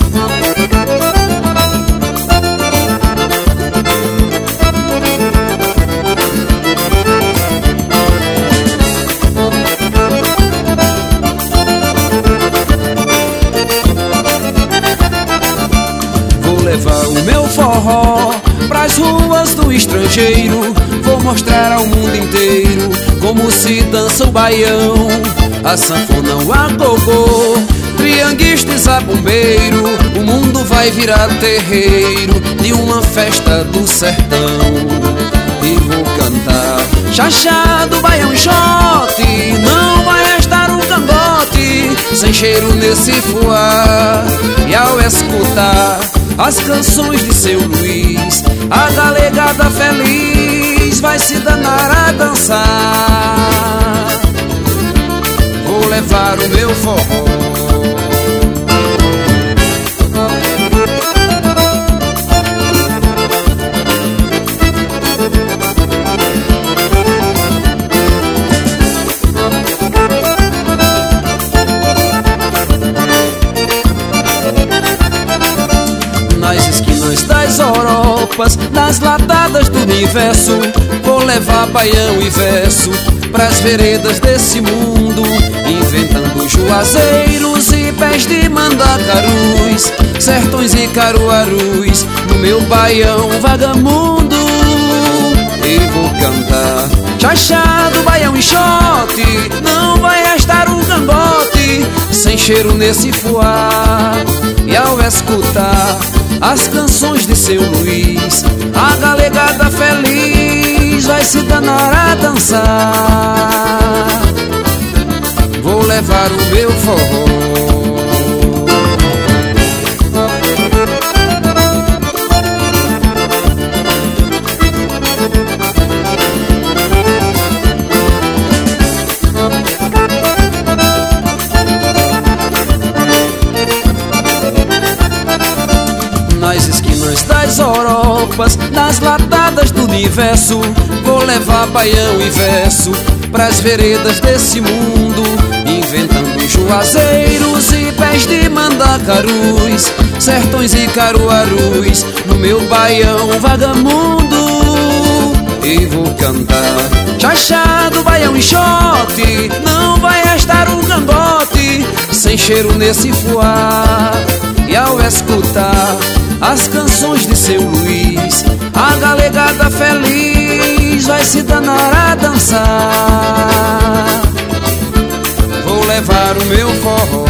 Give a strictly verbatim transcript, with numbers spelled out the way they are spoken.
Vou levar o meu forró pras ruas do estrangeiro, vou mostrar ao mundo inteiro como se dança o baião, a sanfona, o agogô, trianguista e zabumbeiro. O mundo vai virar terreiro de uma festa do sertão. E vou cantar chachado, baião e xote, não vai restar um cangote sem cheiro nesse fuá. E ao escutar as canções de seu Luiz, a galegada feliz vai se danar a dançar. Vou levar o meu forró nas esquinas das Europas, nas ladadas do universo. Vou levar baião e verso pras veredas desse mundo, inventando juazeiros e pés de mandacarus, sertões e caruarus no meu baião vagamundo. E vou cantar chachado, baião e xote, não vai restar um cangote sem cheiro nesse fuá. E ao escutar as canções de seu Luiz, a galegada feliz vai se danar a dançar. Vou levar o meu forró nas esquinas das Europas, nas ladadas do universo. Vou levar baião e verso pras veredas desse mundo, inventando juazeiros e pés de mandacarus, sertões e caruarus no meu baião vagamundo. E vou cantar chachado, baião e xote, não vai restar um cangote sem cheiro nesse fuá. E ao escutar as canções de seu Luiz, a galegada feliz vai se danar a dançar. Vou levar o meu forró